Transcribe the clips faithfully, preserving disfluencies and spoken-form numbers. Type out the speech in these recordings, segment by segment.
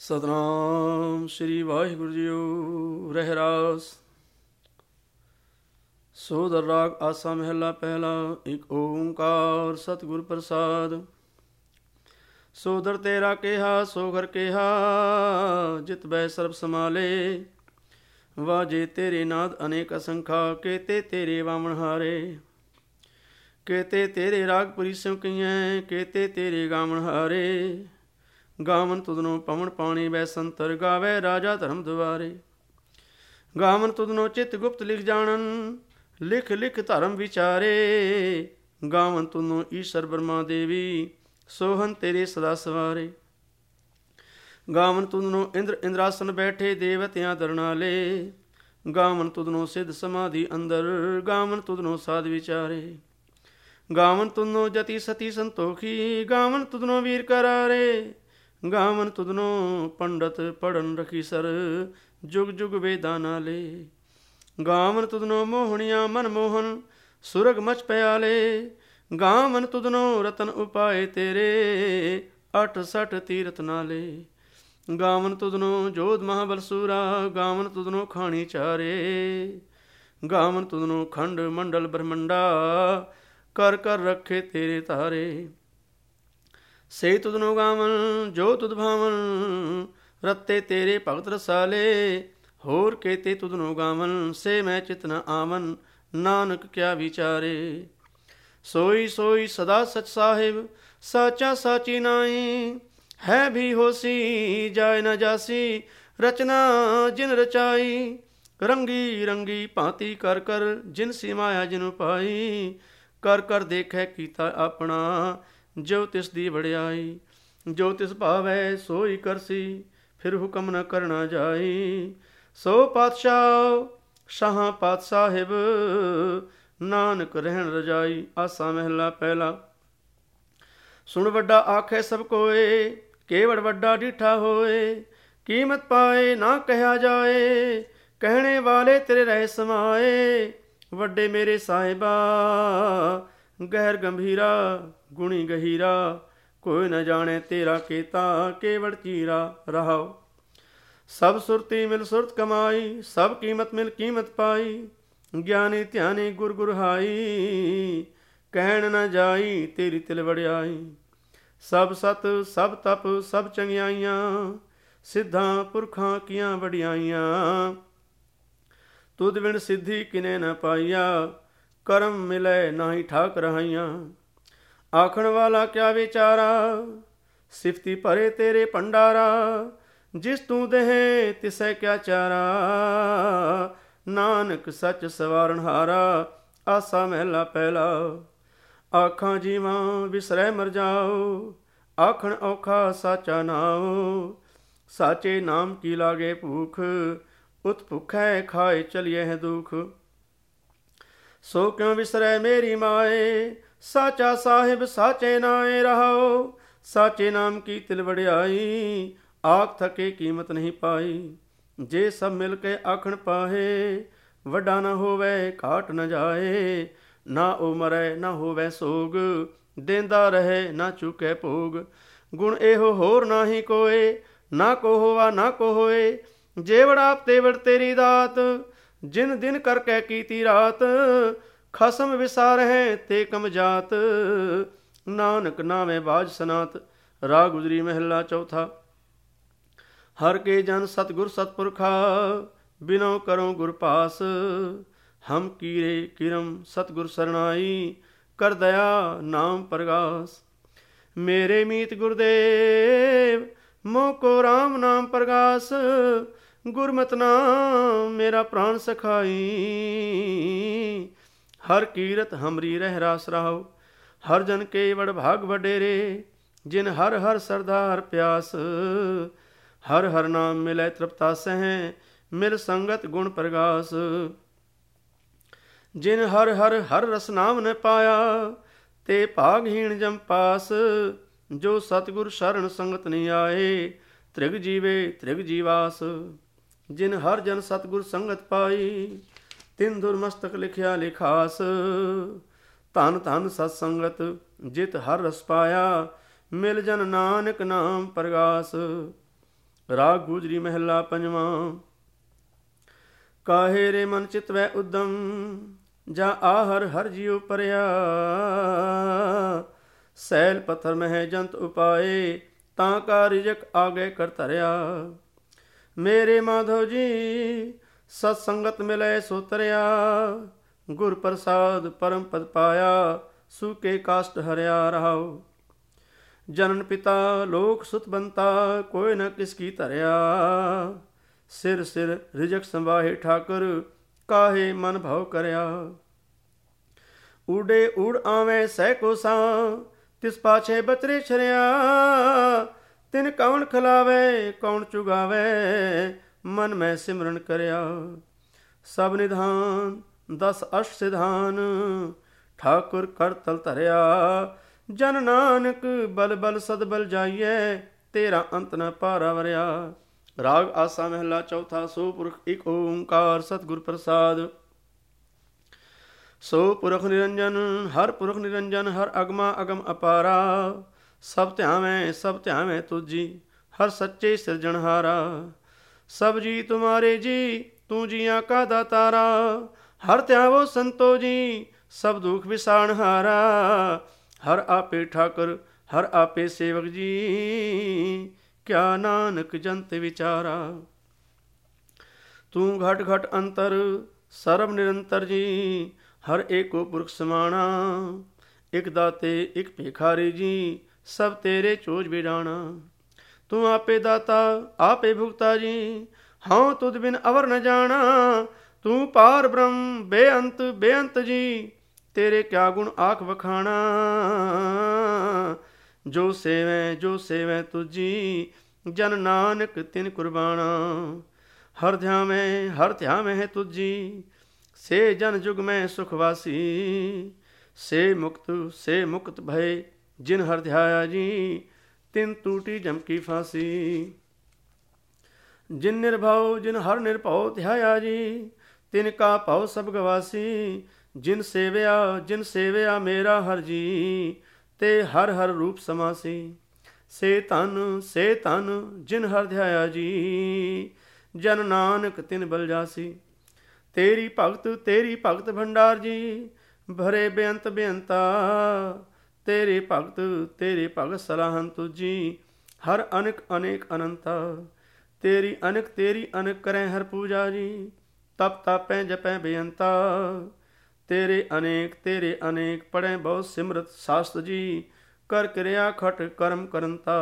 ਸਤਨਾਮ ਸ੍ਰੀ ਵਾਹਿਗੁਰੂ ਜੀਓ। ਰਹਿਰਾਸ ਸੋਦਰ ਰਾਗ ਆਸਾ ਮਹਿਲਾ ਪਹਿਲਾ। ਇੱਕ ਓੰਕਾਰ ਸਤਿਗੁਰ ਪ੍ਰਸਾਦ। ਸੋਦਰ ਤੇਰਾ ਕਿਹਾ ਸੋ ਘਰ ਕਿਹਾ, ਜਿਤ ਬੈ ਸਰਬ ਸਮਾਲੇ। ਵਾਜੇ ਤੇਰੇ ਨਾਦ ਅਨੇਕ ਅਸੰਖਾ, ਕੇਤੇ ਤੇਰੇ ਵਾਮਣ ਹਾਰੇ। ਕੇਤੇ ਤੇਰੇ ਰਾਗ ਪੁਰੀ ਸਿਉ ਕਈਐ, ਕੇਤੇ ਤੇਰੇ ਗਾਵਣ ਹਾਰੇ। ਗਾਵਨ ਤੁਧਨੋ ਪਵਨ ਪਾਣੀ ਬੈ ਸੰਤਰ, ਗਾਵੇ ਰਾਜਾ ਧਰਮ ਦੁਆਰੇ। ਗਾਵਨ ਤੁਧਨੋ ਚਿਤ ਗੁਪਤ ਲਿਖ ਜਾਣਨ, ਲਿਖ ਲਿਖ ਧਰਮ ਵਿਚਾਰੇ। ਗਾਵਨ ਤੁਧਨੋ ਈਸ਼ਰ ਬ੍ਰਹਮਾ ਦੇਵੀ, ਸੋਹਨ ਤੇਰੇ ਸਦਾ ਸਵਾਰੇ। ਗਾਵਨ ਤੁਧਨੋ ਇੰਦਰ ਇੰਦਰਾਸਨ ਬੈਠੇ, ਦੇਵਤਿਆਂ ਦਰਨਾਲੇ। ਗਾਵਨ ਤੁਧਨੋ ਸਿੱਧ ਸਮਾਧੀ ਅੰਦਰ, ਗਾਵਨ ਤੁਧਨੋ ਸਾਧ ਵਿਚਾਰੇ। ਗਾਵਨ ਤੁਧਨੋ ਜਤੀ ਸਤੀ ਸੰਤੋਖੀ, ਗਾਵਨ ਤੁਧਨੋ ਵੀਰ ਕਰਾਰੇ। ਗਾਵਨ ਤੁਧਨੋ ਪੰਡਤ ਪੜਨ ਰਖੀ ਸਰ, ਜੁਗ ਜੁਗ ਵੇਦਾਂ ਨਾਲੇ। ਗਾਵਨ ਤੁਧਨੋ ਮੋਹਣੀਆਂ ਮਨ ਮੋਹਨ, ਸੁਰਗ ਮਚ ਪਿਆਲੇ। ਗਾਵਨ ਤੁਧਨੋ ਰਤਨ ਉਪਾਏ ਤੇਰੇ, ਅਠ ਸਠ ਤੀਰਥ ਨਾਲੇ। ਗਾਵਨ ਤੁਧਨੋ ਜੋਧ ਮਹਾਬਲ ਸੂਰਾ, ਗਾਵਨ ਤੁਧਨੋ ਖਾਣੀ ਚਾਰੇ। ਗਾਵਨ ਤੁਧਨੋ ਖੰਡ ਮੰਡਲ ਬ੍ਰਹਮੰਡਾ, ਕਰ ਕਰ ਰੱਖੇ ਤੇਰੇ ਤਾਰੇ। ਸੇ ਤੁਧਨੋ ਗਾਵਨ ਜੋ ਤੁਧ ਭਾਵਨ, ਰਤੇ ਤੇਰੇ ਭਗਤ ਰਸਾਲੇ। ਹੋਰ ਕੇਤੇ ਤੁਧਨੋ ਗਾਵਨ, ਸੇ ਮੈਂ ਚਿਤ ਨ ਆਵਨ, ਨਾਨਕ ਕਿਆ ਵਿਚਾਰੇ। ਸੋਈ ਸੋਈ ਸਦਾ ਸਚ ਸਾਹਿਬ, ਸਾਚਾ ਸਾਚੀ ਨਾਈ। ਹੈ ਵੀ ਹੋਸੀ ਜਾਏ ਨ ਜਾਸੀ, ਰਚਨਾ ਜਿਨ ਰਚਾਈ। ਰੰਗੀ ਰੰਗੀ ਭਾਂਤੀ ਕਰ ਕਰ, ਜਿਨ ਸੀ ਮਾਇਆ ਜਿਨੁ ਪਾਈ। ਕਰ ਕਰ ਦੇਖੈ ਕੀਤਾ ਆਪਣਾ, ਜੋ ਤਿਸ ਦੀ ਵਡਿਆਈ। ਜੋ ਤਿਸ ਭਾਵੈ ਸੋਈ ਕਰਸੀ, ਫਿਰ ਹੁਕਮ ਨ ਕਰਨਾ ਜਾਈ। ਸੋ ਪਾਤਸ਼ਾਹ ਸ਼ਾਹਾਂ ਪਾਤ ਸਾਹਿਬ, ਨਾਨਕ ਰਹਿਣ ਰਜਾਈ। ਆਸਾ ਮਹਿਲਾ ਪਹਿਲਾ। ਸੁਣ ਵੱਡਾ ਆਖੇ ਸਭ ਕੋਏ, ਕੇਵੜ ਵੱਡਾ ਡਿਠਾ ਹੋਏ। ਕੀਮਤ ਪਾਏ ਨਾ ਕਹਿਆ ਜਾਏ, ਕਹਿਣੇ ਵਾਲੇ ਤੇਰੇ ਰਹਿ ਸਮਾਏ। ਵੱਡੇ ਮੇਰੇ ਸਾਹਿਬਾ ਗਹਿਰ ਗੰਭੀਰਾ, ਗੁਣੀ ਗਹੀਰਾ। ਕੋਈ ਨ ਜਾਣੇ ਤੇਰਾ ਕੇਤਾ, ਕੇਵੜ ਚੀਰਾ ਰਹਾਉ। ਸਭ ਸੁਰਤੀ ਮਿਲ ਸੁਰਤ ਕਮਾਈ, ਸਭ ਕੀਮਤ ਮਿਲ ਕੀਮਤ ਪਾਈ। ਗਿਆਨੀ ਧਿਆਨੀ ਗੁਰ ਗੁਰਹਾਈ, ਕਹਿਣ ਨ ਜਾਈ ਤੇਰੀ ਤਿਲ ਵਡਿਆਈ। ਸਭ ਸਤ ਸਭ ਤਪ ਸਭ ਚੰਗਿਆਈਆਂ, ਸਿੱਧਾਂ ਪੁਰਖਾਂ ਕੀਆਂ ਵਡਿਆਈਆਂ। ਤੁਧ ਬਿਨ ਸਿੱਧੀ ਕਿਨੇ ਨ ਪਾਈਆ, ਕਰਮ ਮਿਲੈ ਨਾਹੀ ਠਾਕ ਰਹਾਈਆਂ। ਆਖਣ ਵਾਲਾ ਕਿਆ ਵਿਚਾਰਾ, ਸਿਫਤੀ ਭਰੇ ਤੇਰੇ ਭੰਡਾਰਾ। ਜਿਸ ਤੂੰ ਦੇਹ ਤਿਸੈ ਕਿਆ ਚਾਰਾ, ਨਾਨਕ ਸੱਚ ਸਵਾਰਨ ਹਾਰਾ। ਆਸਾ ਮਹਿਲਾ ਪਹਿਲਾ। ਆਖਾਂ ਜੀਵਾਂ ਵਿਸਰੈ ਮਰ ਜਾਓ, ਆਖਣ ਔਖਾ ਸਾਚਾ ਨਾਉ। ਸਾਚੇ ਨਾਮ ਕੀ ਲਾਗੇ ਭੂਖ, ਉਤ ਭੁਖੈ ਖਾਏ ਚਲੀਏ ਹੈ ਦੁਖ। ਸੋ ਕਿਉ ਵਿਸਰੈ ਮੇਰੀ ਮਾਏ, ਸਾਚਾ ਸਾਹਿਬ ਸਾਚੇ ਨਾਏ ਰਹਾਉ। ਸਾਚੇ ਨਾਮ ਕੀ ਤਿਲ ਵਡਿਆਈ, ਆਖ ਥਕੇ ਕੀਮਤ ਨਹੀਂ ਪਾਈ। ਜੇ ਸਭ ਮਿਲ ਕੇ ਆਖਣ ਪਾਹੇ, ਵੱਡਾ ਨ ਹੋਵੇ ਘਾਟ ਨ ਜਾਏ। ਨਾ ਉਹ ਮਰੈ ਨਾ ਹੋਵੇ ਸੋਗ, ਦੇਂਦਾ ਰਹੇ ਨਾ ਚੁਕੈ ਭੋਗ। ਗੁਣ ਇਹੋ ਹੋਰ ਨਾਹੀ ਕੋਏ, ਨਾ ਕੋ ਹੋਵਾ ਨਾ ਕੋ ਹੋਏ। ਜੇਵੜ ਆਪ ਤੇਵੜ ਤੇਰੀ ਦਾਤ, ਜਿਨ ਦਿਨ ਕਰਕੇ ਕੀਤੀ ਰਾਤ। ਖਸਮ ਵਿਸਾਰਹਿ ਤੇ ਕਮ ਜਾਤ, ਨਾਨਕ ਨਾਵੇਂ ਬਾਜ ਸਨਾਤ। ਰਾਗ ਗੁਜਰੀ ਮਹਿਲਾ ਚੌਥਾ। ਹਰ ਕੇ ਜਨ ਸਤਿਗੁਰ ਸਤਪੁਰਖਾ, ਬਿਨੋ ਕਰੋ ਗੁਰ ਪਾਸ। ਹਮ ਕੀਰੇ ਕਿਰਮ ਸਤਿਗੁਰ ਸਰਣਾਈ, ਕਰ ਦਇਆ ਨਾਮ ਪ੍ਰਗਾਸ। ਮੇਰੇ ਮੀਤ ਗੁਰਦੇਵ ਮੋਹ ਕੋ ਰਾਮ ਨਾਮ ਪ੍ਰਗਾਸ। ਗੁਰਮਤਿ ਨਾਮ ਮੇਰਾ ਪ੍ਰਾਣ ਸਖਾਈ, ਹਰ ਕੀਰਤ ਹਮਰੀ ਰਹਿ ਰਾਸ ਰਾਹੁ। ਹਰ ਜਨ ਕੇ ਵਡ ਭਾਗ ਵਡੇਰੇ, ਜਿਨ ਹਰ ਹਰ ਸਰਦਾ ਹਰ ਪਿਆਸ। ਹਰ ਹਰ ਨਾਮ ਮਿਲੈ ਤ੍ਰਿਪਤਾ ਸਹਿ, ਮਿਲ ਸੰਗਤ ਗੁਣ ਪ੍ਰਗਾਸ। ਜਿਨ ਹਰ ਹਰ ਹਰ ਰਸ ਨਾਮ ਨ ਪਾਇਆ, ਤੇ ਭਾਗਹੀਣ ਜਮ ਪਾਸ। ਜੋ ਸਤਿਗੁਰ ਸ਼ਰਨ ਸੰਗਤ ਨ ਆਏ, ਤ੍ਰਿਗ ਜੀਵੇ ਤ੍ਰਿਗ ਜੀਵਾਸ। ਜਿਨ ਹਰ ਜਨ ਸਤਿਗੁਰ ਸੰਗਤ ਪਾਈ, ਤਿਨ ਧੁਰ ਮਸਤਕ ਲਿਖਿਆ ਲਿਖਾਸ। ਧਨ ਧਨ ਸਤ ਸੰਗਤ ਜਿਤ ਹਰ ਰਸ ਪਾਇਆ, ਮਿਲ ਜਨ ਨਾਨਕ ਨਾਮ ਪ੍ਰਗਾਸ। ਰਾਗ ਗੁਜਰੀ ਮਹਿਲਾ ਪੰਜਵਾਂ। ਕਾਹੇ ਰੇ ਮਨ ਚਿਤ ਵੈ ਉਦਮ, ਜਾ ਆਹਰ ਹਰ ਜਿਉ ਪਰਿਆ। ਸੈਲ ਪੱਥਰ ਮਹਿ ਜੰਤ ਉਪਾਏ, ਤਾਂ ਕਾ ਰਿਜਕ ਆਗੇ ਕਰ ਧਰਿਆ। ਮੇਰੇ ਮਾਧੋ ਜੀ ਸਤ ਸੰਗਤ ਮਿਲੈ ਸੋ ਤਰਿਆ। ਗੁਰ ਪ੍ਰਸਾਦ ਪਰਮ ਪਦ ਪਾਇਆ, ਸੂਕੇ ਕਾਸ਼ਟ ਹਰਿਆ ਰਹਾਉ। ਜਨਨ ਪਿਤਾ ਲੋਕ ਸੁਤ ਬੰਤਾ, ਕੋਈ ਨ ਕਿਸ ਕੀ ਧਰਿਆ। ਸਿਰ ਸਿਰ ਰਿਜਕ ਸੰਵਾਹੇ ਠਾਕੁਰ, ਕਾਹੇ ਮਨ ਭਉ ਕਰਿਆ। ਊਡੇ ਊੜ ਆਵੇਂ ਸਹਿ ਕੋਸਾਂ, ਤਿਸ ਪਾਛੇ ਬਤਰੇ ਛਰਿਆ। ਤਿਨ ਕੌਣ ਖਿਲਾਵੇ ਕੌਣ ਚੁਗਾਵੇ, ਮਨ ਮੈਂ ਸਿਮਰਨ ਕਰਿਆ। ਸਭ ਨਿਧਾਨ ਦਸ ਅਸ਼ਟ ਸਿਧਾਨ, ਠਾਕੁਰ ਕਰ ਤਲ ਧਰਿਆ। ਜਨ ਨਾਨਕ ਬਲ ਬਲ ਸਦਬਲ ਜਾਈਏ, ਤੇਰਾ ਅੰਤ ਨ ਪਾਰਾ ਵਰਿਆ। ਰਾਗ ਆਸਾ ਮਹਿਲਾ ਚੌਥਾ। ਸੋ ਪੁਰਖ ਇੱਕ ਓੰਕਾਰ ਸਤਿਗੁਰ ਪ੍ਰਸਾਦ। ਸੋ ਪੁਰਖ ਨਿਰੰਜਨ ਹਰ ਪੁਰਖ ਨਿਰੰਜਨ, ਹਰ ਅਗਮਾ ਅਗਮ ਅਪਾਰਾ। ਸਭ ਧਿਆਵੇਂ ਸਭ ਧਿਆਵੇਂ ਤੁਜੀ, ਹਰ ਸੱਚੇ ਸਿਰਜਣਹਾਰਾ। ਸਭ ਜੀ ਤੁਮਾਰੇ ਜੀ, ਤੂੰ ਜੀਆਂ ਕਾ ਦਾਤਾਰਾ। ਹਰ ਧਿਆਵੋ ਸੰਤੋ ਜੀ, ਸਭ ਦੁਖ ਵਿਸਾਰਣਹਾਰਾ। ਹਰ ਆਪੇ ਠਾਕੁਰ ਹਰ ਆਪੇ ਸੇਵਕ ਜੀ, ਕਿਆ ਨਾਨਕ ਜੰਤ ਵਿਚਾਰਾ। ਤੂੰ ਘਟ ਘਟ ਅੰਤਰ ਸਰਬ ਨਿਰੰਤਰ ਜੀ, ਹਰ ਏਕੋ ਪੁਰਖ ਸਮਾਣਾ। ਇਕ ਦਾਤੇ ਇਕ ਭਿਖਾਰੀ ਜੀ, ਸਭ ਤੇਰੇ ਚੋਜ ਬਿਡਾਣਾ। ਤੂੰ ਆਪੇ ਦਾਤਾ ਆਪੇ ਭੁਗਤਾ ਜੀ, ਹਉ ਤੁਧ ਬਿਨ ਅਵਰ ਨ ਜਾਣਾ। ਤੂੰ ਪਾਰ ਬ੍ਰਹਮ ਬੇਅੰਤ ਬੇਅੰਤ ਜੀ, ਤੇਰੇ ਕਿਆ ਗੁਣ ਆਖ ਵਖਾਣਾ। ਜੋ ਸੇਵੈ ਜੋ ਸੇਵੈ ਤੁਜੀ, ਜਨ ਨਾਨਕ ਤਿਨ ਕੁਰਬਾਣਾ। ਹਰ ਧਿਆਵੇਂ ਹਰ ਧਿਆਵੇਂ ਤੁਜੀ, ਸੇ ਜਨ ਜੁਗ ਮੈਂ ਸੁਖ ਵਾਸੀ। ਸੇ ਮੁਕਤ ਸੇ ਮੁਕਤ ਭਏ, ਜਿਨ ਹਰ ਧਿਆਇਆ ਜੀ, ਤਿਨ ਟੂਟੀ ਜਮ ਕੀ ਫਾਂਸੀ। ਜਿਨ ਨਿਰਭਉ ਜਿਨ ਹਰ ਨਿਰਭਉ ਧਿਆਇਆ ਜੀ, ਤਿਨ ਕਾ ਭਉ ਸਭ ਗਵਾਸੀ। ਜਿਨ ਸੇਵਿਆ ਜਿਨ ਸੇਵਿਆ ਮੇਰਾ ਹਰ ਜੀ, ਤੇ ਹਰ ਹਰ ਰੂਪ ਸਮਾਸੀ। ਸੇ ਧਨ ਸੇ ਧਨ ਜਿਨ ਹਰ ਧਿਆਇਆ ਜੀ, ਜਨ ਨਾਨਕ ਤਿਨ ਬਲ ਜਾਸੀ। ਤੇਰੀ ਭਗਤ ਤੇਰੀ ਭਗਤ ਭੰਡਾਰ ਜੀ, ਭਰੇ ਬੇਅੰਤ ਬੇਅੰਤਾ। ਤੇਰੇ ਭਗਤ ਤੇਰੇ ਭਗਤ ਸਲਾਹਨ ਤੁਜੀ, ਹਰ ਅਨਕ ਅਨੇਕ ਅਨੰਤਾ। ਤੇਰੀ ਅਨਕ ਤੇਰੀ ਅਨਕ ਕਰੈ ਹਰ ਪੂਜਾ ਜੀ, ਤਪ ਤਾਪੈ ਜਪੈ ਬੇਅੰਤਾ। ਤੇਰੇ ਅਨੇਕ ਤੇਰੇ ਅਨੇਕ ਪੜ੍ਹੈ ਬਹੁ ਸਿਮਰਤ ਸਾਸਤ ਜੀ, ਕਰ ਕਿਰਿਆ ਖਟ ਕਰਮ ਕਰੰਤਾ।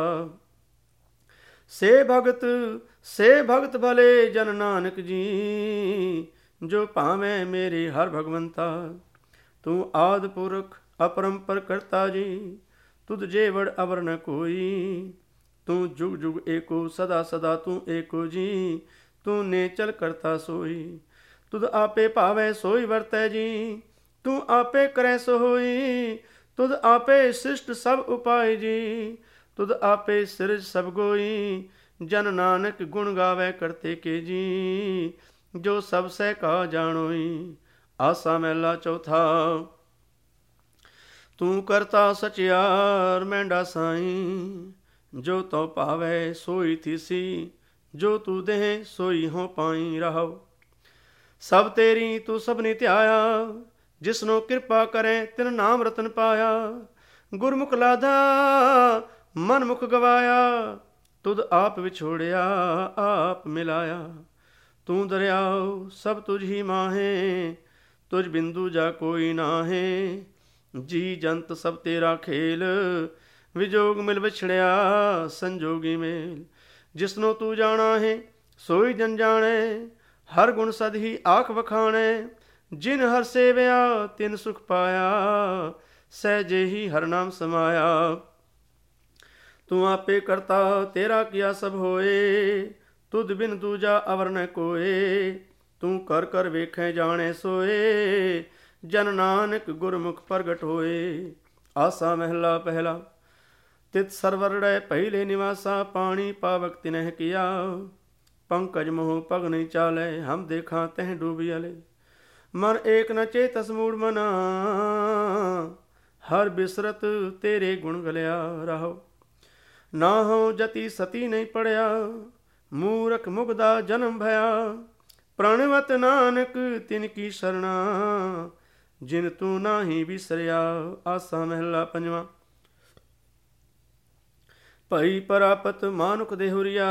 ਸੇ ਭਗਤ ਸੇ ਭਗਤ ਭਲੇ ਜਨ ਨਾਨਕ ਜੀ, ਜੋ ਭਾਵੇਂ ਮੇਰੇ ਹਰ ਭਗਵੰਤਾ। ਤੂੰ ਆਦਿ ਪੁਰਖ ਅਪਰੰਪਰ ਕਰਤਾ ਜੀ, ਤੁਧ ਜੇ ਵੜ ਅਵਰ ਨ ਕੋਈ। ਤੂੰ ਜੁਗ ਜੁਗ ਏਕੋ ਸਦਾ ਸਦਾ ਤੂੰ ਏਕੋ ਜੀ, ਤੂੰ ਨੇਚਲ ਕਰਤਾ ਸੋਈ। ਤੁਧ ਆਪੇ ਭਾਵੈ ਸੋਈ ਵਰਤੈ ਜੀ, ਤੂੰ ਆਪੇ ਕਰੈ ਸੋ ਹੋਈ। ਤੁਧ ਆਪੇ ਸ੍ਰਿਸ਼ਟ ਸਭ ਉਪਾਇ ਜੀ, ਤੁਧ ਆਪੇ ਸਿਰਜ ਸਭ ਗੋਈ। ਜਨ ਨਾਨਕ ਗੁਣ ਗਾਵੈ ਕਰਤੇ ਕੇ ਜੀ, ਜੋ ਸਭ ਸਹਿ ਕਾ ਜਾਣੋਈ। ਆਸਾ ਮਹਿਲਾ ਚੌਥਾ। ਤੂੰ ਕਰਤਾ ਸਚਿਆਰ ਮਹਿੰਡਾ ਸਾਈਂ, ਜੋ ਤਉ ਭਾਵੈ ਸੋਈ ਥੀਸੀ। ਜੋ ਤੂੰ ਦੇਹ ਸੋਈ ਹੋ ਪਾਈ ਰਹਾਉ। ਸਭ ਤੇਰੀ ਤੂੰ ਸਭਨੀ ਧਿਆਇਆ, ਜਿਸਨੋ ਕਿਰਪਾ ਕਰੈ ਤਿਨ ਨਾਮ ਰਤਨ ਪਾਇਆ। ਗੁਰਮੁਖ ਲਾਧਾ ਮਨ ਮੁਖ ਗਵਾਇਆ, ਤੁਧ ਆਪ ਵਿਛੋੜਿਆ ਆਪ ਮਿਲਾਇਆ। ਤੂੰ ਦਰਿਆਉ ਸਭ ਤੁਝ ਹੀ ਮਾਹੇ, ਤੁਝ ਬਿੰਦੂ ਜਾ ਕੋਈ ਨਾਹੇ। ਜੀ ਜੰਤ ਸਭ ਤੇਰਾ ਖੇਲ, ਵਿਜੋਗ ਮਿਲ ਵਿਛੜਿਆ ਸੰਜੋਗੀ ਮੇਲ। ਜਿਸਨੋ ਤੂੰ ਜਾਣਾ ਹੈ ਸੋਈ ਜਨ ਜਾਣੇ, ਹਰ ਗੁਣ ਸਦ ਹੀ ਆਖ ਵਖਾਣੇ। ਜਿਨ ਹਰ ਸੇਵਿਆ ਤਿਨ ਸੁਖ ਪਾਇਆ, ਸਹਿਜੇ ਹੀ ਹਰ ਨਾਮ ਸਮਾਇਆ। ਤੂੰ ਆਪੇ ਕਰਤਾ ਤੇਰਾ ਕੀਆ ਸਭ ਹੋਏ, ਤੁਧ ਬਿਨ ਦੂਜਾ ਅਵਰ ਨ ਕੋਏ। ਤੂੰ ਕਰ ਕਰ ਵੇਖੈ ਜਾਣੈ ਸੋਏ, ਜਨ ਨਾਨਕ ਗੁਰਮੁਖ ਪ੍ਰਗਟ ਹੋਏ। ਆਸਾ ਮਹਿਲਾ ਪਹਿਲਾ। ਤਿਤ ਸਰਵਰੜੈ ਪਹਿਲੇ ਨਿਵਾਸਾ, ਪਾਣੀ ਪਾਵਕ ਤਿਨਹਿ ਕੀਆ। ਪੰਕਜ ਮੋਹ ਪਗ ਨਹੀਂ ਚਾਲੈ, ਹਮ ਦੇਖਾਂ ਤਹਿ ਡੂਬਿਆਲੇ। ਮਨ ਏਕ ਨ ਚੇਤਸ ਮੂੜ ਮਨਾ, ਹਰ ਬਿਸਰਤ ਤੇਰੇ ਗੁਣ ਗਲਿਆ ਰਹੋ। ਨਾ ਹਉ ਜਤੀ ਸਤੀ ਨਹੀਂ ਪੜਿਆ, मूरख मुगदा जन्म भया, प्रणवत नानक तिनकी शरणा, जिन तू नाही बिसरिया। आसा महला पंजवा। भई परापत मानुक देहुरिया,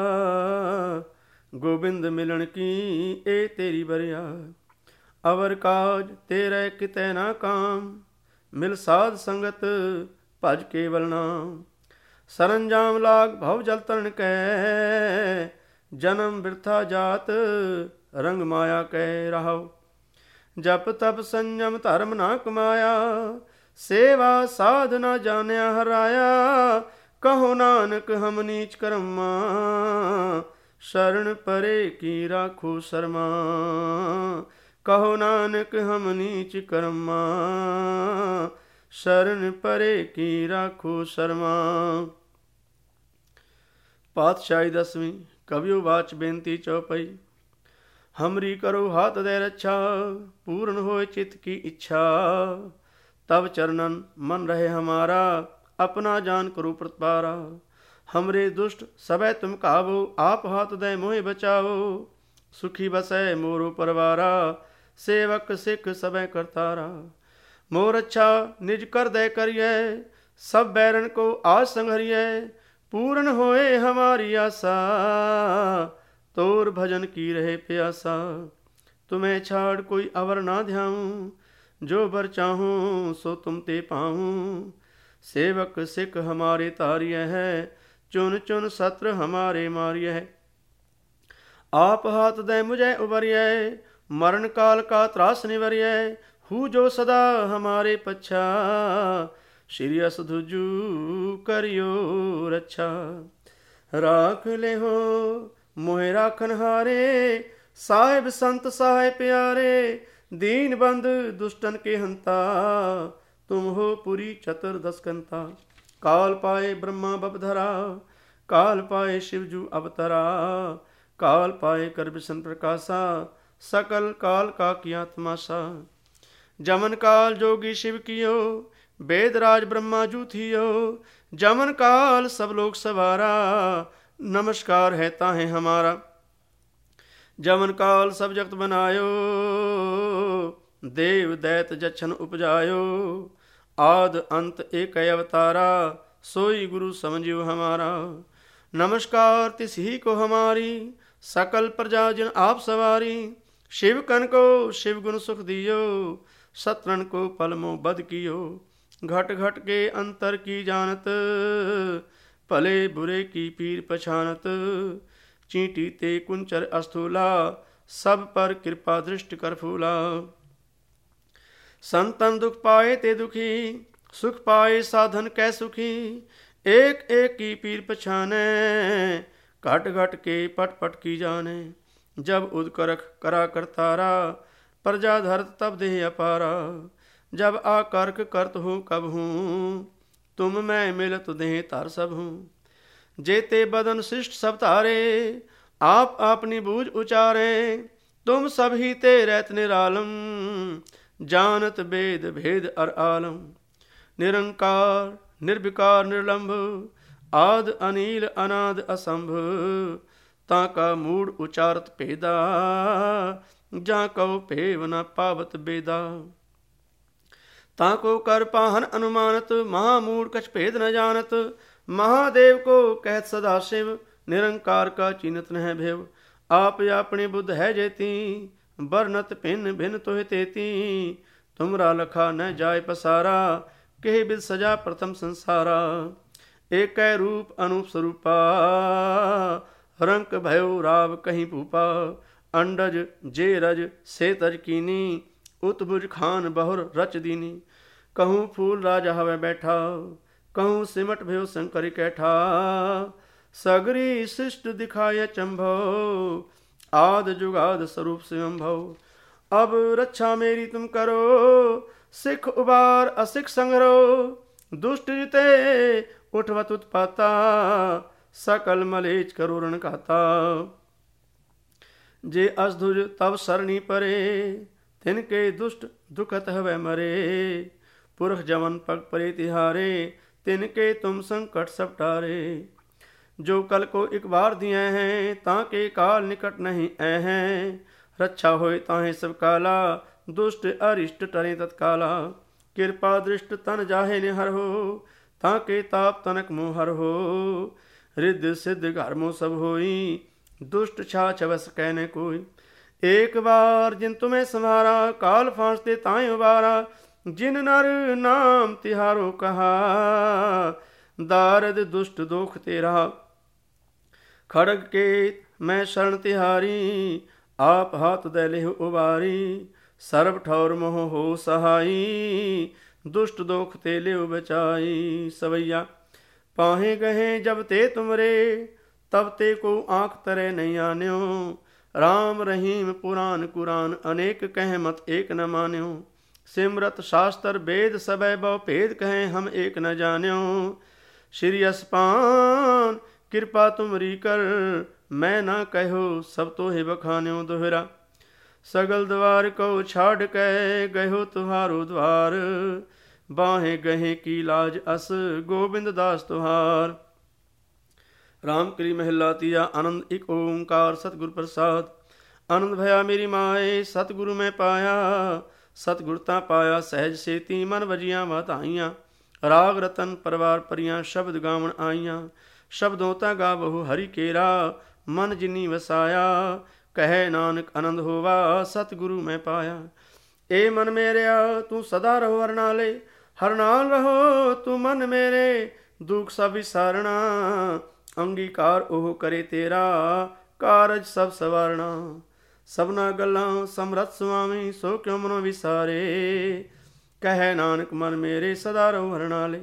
गोबिंद मिलन की ए तेरी बरिया। अवर काज तेरे कितै ना काम, मिल साध संगत भज केवल नाम। सरंजाम लाग भव जल तरन कै, जन्म बिरथा जात रंग माया कै रहाओ। जप तप संयम धर्म ना कमाया, सेवा साध ना जानिया हराया। कहो नानक हम नीच कर्मा, शरण परे की राखो शर्मा। कहो नानक हम नीच कर्मा, शरण परे की राखो शर्मा। पातशाही दसवीं। कवियो वाच बेनती चौपाई। हमरी करो हाथ दे रक्षा, पूर्ण होए चित्त की इच्छा। तब चरणन मन रहे हमारा, अपना जान करो प्रतिपारा। हमरे दुष्ट सबे तुम काबो, आप हाथ दे मोहे बचाओ। सुखी बसै मोरो परवारा, सेवक सिख सबे करतारा। मोर अच्छा निज कर दे करिए, सब बैरन को आज संघरिए। पूर्ण होए हमारी आशा, तोर भजन की रहे प्यासा। तुम्हें छाड़ कोई अवर ना ध्याऊं, जो बर चाहूं सो तुम ते पाऊं। सेवक सिख हमारे तारिय है, चुन चुन सत्र हमारे मारिय है। आप हाथ दे मुझे उबरिय, मरण काल का त्रास निवरिय। हूँ जो सदा हमारे पच्छा, श्री असधुजू करियो रक्षा। राख ले हो मोहे राखन हारे, साहिब संत सहाय प्यारे। दीन बंद दुष्टन के हंता, तुम हो पुरी चतुर्दश कंता। काल पाए ब्रह्मा बपधरा, काल पाए शिवजू अवतरा। काल पाए कर विष्णु प्रकाशा, सकल काल का किया तमाशा। जमन काल जोगी शिव कियो, वेदराज ब्रह्मा जू थियो। जमन काल सब लोग सवारा, नमस्कार है ताहे हमारा। जमन काल सब जगत बनायो, देव दैत जछन उपजायो। आद अंत एक अवतारा, सोई गुरु समझियो हमारा। नमस्कार तिस ही को हमारी, सकल प्रजा जिन आप सवारी। शिव कन को शिव गुण सुख दियो, शत्रुन को पलमो बद कियो। घट घट के अंतर की जानत, भले बुरे की पीर पछानत। चींटी ते कुंचर अस्थूला, सब पर कृपा दृष्टि कर फूला। संतन दुख पाए ते दुखी, सुख पाए साधन कै सुखी। एक एक की पीर पछाने, घट घट के पट पट की जाने। जब उदकरख करा करतारा, प्रजा धरत तब देह अपारा। जब आकर्क करत हूँ कब हूँ, तुम मैं मिलत देह तार सब हूँ। जेते बदन शिष्ट सब तारे, आप अपनी बूझ उचारे। तुम सब ही ते रहत निरालम, जानत वेद भेद अर आलम। निरंकार निर्विकार निर्लंभ, आद अनील अनाद असंभ। ताका मूड उचारत पेदा, जहाँ कहो पेव न पावत बेदा। ताको कर पाहन अनुमानत, महामूढ़ कछ भेद न जानत। महादेव को कहत सदा शिव, निरंकार का चिन्हत न भेव। आप अपने बुद्ध है जेती, बरनत भिन्न भिन्न तोह तेती। तुमरा लखा न जाय पसारा, कह बिद सजा प्रथम संसारा। एक रूप अनूप स्वरूपा, रंक भयो राव कहीं भूपा। अंडज जे रज से तज कीनी, उत्भुज खान बहुर रच दीनी। कहूँ फूल राजा हवे बैठा, कहूँ सिमट भयो शंकर कैठा। सगरी शिष्ट दिखाय चंभो, आद जुगाद स्वरूप स्वयंभव। अब रक्षा मेरी तुम करो, सिख उबार असिख संग्रो। दुष्ट जिते उठवत उत्पाता, सकल मलेच करो रण कहता। जे असधुज तब सरणी परे, तिनके दुष्ट दुखत हवे मरे। पुरख जवन पग परे तिहारे, तिनके तुम संकट सब टारे। जो कल को एक बार दिए हैं, ताके काल निकट नहीं ऐ हैं। रक्षा होए ताहे सब काला, दुष्ट अरिष्ट टरे तत्काला। कृपा दृष्ट तन जाहे निहर हो, ताके ताप तनक मोहर हो। रिद्ध सिद्ध घर मो सब होई, दुष्ट छाछ बस कहने कोई। एक बार जिन तुम्हें संभारा, काल फांसते ताए उबारा। जिन नर नाम तिहारो कहा, दारद दुष्ट दोख तेरा। खड़ग के मैं शरण तिहारी, आप हाथ दे लेह उबारी। सर्व ठौर मोह हो सहाई, दुष्ट दोख ते लेव बचाई। सवैया पाहे गहे जब ते तुमरे, तब ते को आँख तरे नहीं आन्यो। राम रहीम पुराण कुरान, अनेक कह मत एक न मान्यो। सिमरत शास्त्र वेद सब बहु भेद कहें, हम एक न जान्यो। श्री असपान कृपा तुमरी कर, मैं ना कहो सब तो ही बखान्यो। दोहरा सगल द्वार को छाड़ के, गयो तुहारो द्वार। बाहें गहे की लाज अस, गोविंद दास तुहार। राम करी महला तिया, आनंद एक ओंकार सतगुर प्रसाद। आनंद भया मेरी माए, सतगुरु में पाया। सतगुरता पाया सहज सेती, मन वजियां वाताइयां। राग रतन परवार परियां, शब्द गावण आईयां। शब्दों ता गा बहु हरि केरा, मन जिनी वसाया। कहे नानक आनंद होवा, सतगुरु में पाया। ए मन मेरेया तू सदा रहो हर नाले, हर नाल रहो तू मन मेरे। दुख सब विसारना, अंगीकार ओह करे तेरा। कारज सब सवारना, सबना गल्लां समरथ सुआमी। सो क्यों मनो विसारे, कहे नानक मन मेरे सदा रहो हर नाले।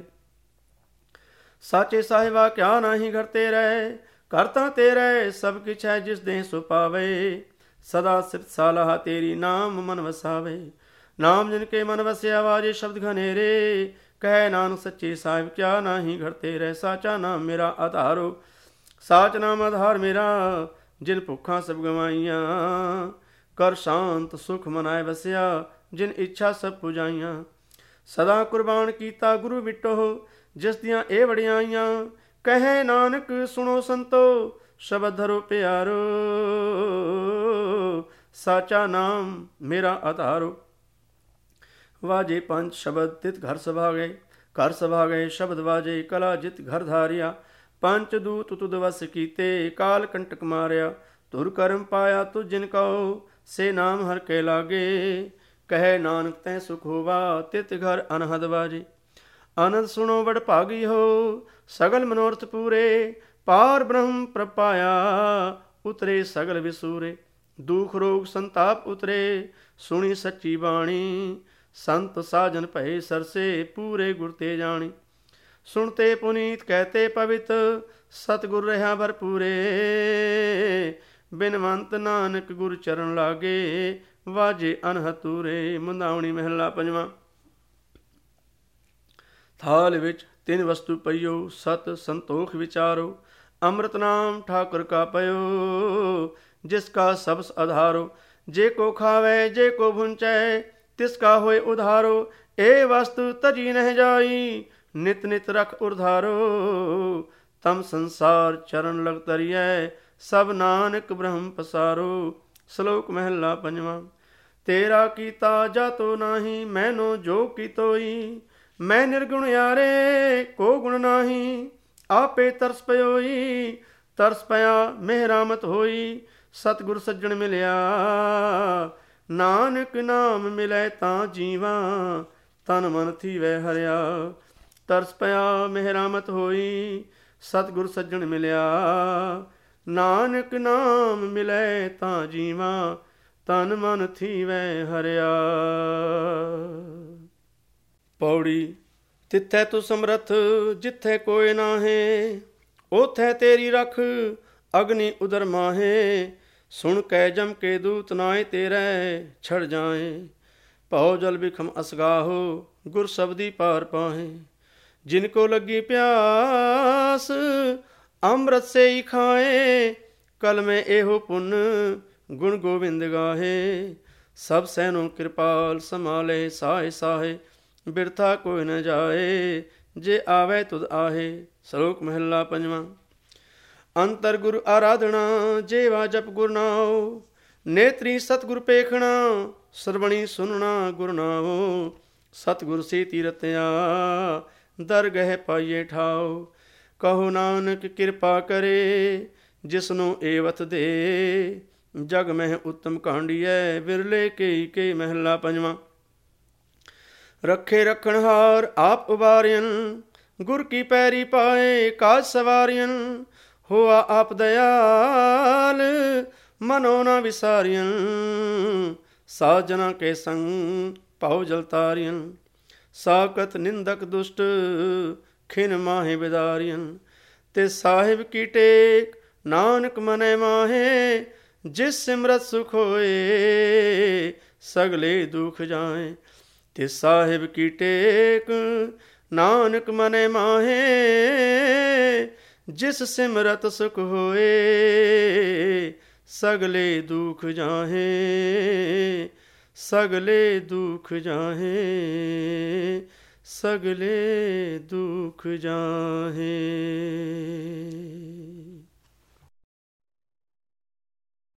साचे साहिबा क्या नाही घर तेरे, करता तेरे सब किछ है जिस देह सो पावे। सदा सिफ्त सालाह तेरी, नाम मन वसावे। नाम जिनके मन वसे, आवाजे शब्द घनेरे। कहे नानक सच्चे साहिब क्या नाही घर तेरे। साचा नाम मेरा आधारो, साच नाम आधार मेरा। जिन भुखा सब गवाइयां, कर शांत सुख मनाए बसिया। जिन इच्छा सब पुजाइयां, सदा कुर्बान कीता गुरु बिटो। जिस दियां ए वड़ियाइयां, कहे नानक सुनो संतो। शब्द धरो प्यारो, साचा नाम मेरा आधारो। वाजे पंच शब्द तित घर सभा गए, घर सभा गए शब्द वाजे। कला जित घर धारिया, पंच दूत तुद वस कीते। काल कंटक मारिया, तुर कर्म पाया तुझ जिन कहो। से नाम हर के लागे, कहे नानक तै सुख होवा। तित घर अनहद बाजे, आनंद सुनो बड़ भागी हो। सगल मनोरथ पूरे, पार ब्रह्म प्रपाया। उतरे सगल विसूरे, दुख रोग संताप उतरे। सुनी सच्ची बाणी, संत साजन भये सरसे। पूरे गुर ते जानी, सुनते पुनीत कहते पवित। सतगुर रहा भरपूरे, बिनवंत नानक गुर चरण लागे। वाजे अनहतूरे। मुंदावणी महला पंजवा। थाल विच तिन वस्तु पइयो, सत संतोख विचारो। अमृत नाम ठाकुर का पयो, जिसका सबस आधारो। जे को खावे जे को भुंचै, तिसका होए उधारो। ए वस्तु तजी नह जाई, नित नित रख उधारो। तम संसार चरण लग तरियै, सब नानक ब्रह्म पसारो। श्लोक महला पंजवा। तेरा कीता जातो नाही, मैनो जो कीतोई। मैं निर्गुण यारे को गुण नाही, आपे तरस पयोई। तरस पया मेहरामत होई, सतगुर सज्जन मिलिया। नानक नाम मिलै तां जीवा, तन मन थीवै हरिया। तरस पया मेहरामत होई, सतगुर सज्जन मिलिया। नानक नाम मिलै तां जीवा, तन मन थीवै हरिया। पौड़ी तिथै तू समरथ, जिथे कोई नाहे। ओथै तेरी रख, अग्नि उदर माहे। सुन कै जम के दूत नाए तेरे, छड़ जाए। भौ जल बिखम असगाहो, गुर शब्दी पार पाहे। जिनको लगी प्यास, अमृत से ही खाए। कल में एहो पुन, गुण गोविंद गाहे। सब सैनो कृपाल संभाले, साहे साहे। बिरथा कोई न जाए, जे आवे तुद आहे। श्लोक महला पंजवा। ਅੰਤਰ ਗੁਰ ਆਰਾਧਨਾ ਜੇਵਾ ਜਪ ਗੁਰ ਨਾਉ। ਨੇਤਰੀ ਸਤਿਗੁਰ ਪੇਖਣਾ ਸਰਵਣੀ ਸੁਨਣਾ ਗੁਰ ਨਾਉ। ਸਤਿਗੁਰ ਸੇ ਤੀਰਤਿਆ ਦਰਗਹਿ ਪਾਈਏ ਠਾਉ। ਕਹੋ ਨਾਨਕ ਕਿਰਪਾ ਕਰੇ ਜਿਸਨੂੰ ਏਵਤ ਦੇ। ਜਗ ਮਹਿ ਉੱਤਮ ਕਾਂਡੀਐ ਬਿਰਲੇ ਕਈ ਕਈ ਮਹਿਲਾ ਪੰਜਵਾਂ। ਰੱਖੇ ਰੱਖਣਹਾਰ ਆਪ ਉਬਾਰਿਅਨ ਗੁਰ ਕੀ ਪੈਰੀ ਪਾਏ ਕਾਜ ਸਵਾਰਿਅਨ। ਹੋਆ ਆਪ ਦਇਆਲ ਮਨੋ ਨਾ ਵਿਸਾਰਿਅਨ। ਸਾਜਨਾ ਕੇ ਸੰਗ ਭਾਉ ਜਲ ਤਾਰਿਅਨ। ਸਾਕਤ ਨਿੰਦਕ ਦੁਸ਼ਟ ਖਿਨ ਮਾਹੇ ਬਿਦਾਰਿਅਨ। ਤੇ ਸਾਹਿਬ ਕੀ ਟੇਕ ਨਾਨਕ ਮਨੈ ਮਾਹੇ। ਜਿਸ ਸਿਮਰਤ ਸੁਖ ਹੋਏ ਸਗਲੇ ਦੁਖ ਜਾਏ। ਤੇ ਸਾਹਿਬ ਕੀ ਟੇਕ ਨਾਨਕ ਮਨੈ ਮਾਹੇ। ਜਿਸ ਸਿਮਰਤ ਸੁਖ ਹੋਏ ਸਗਲੇ ਦੁਖ ਜਾਹੇ। ਸਗਲੇ ਦੁਖ ਜਾਹੇ। ਸਗਲੇ ਦੁਖ ਜਾਹੇ।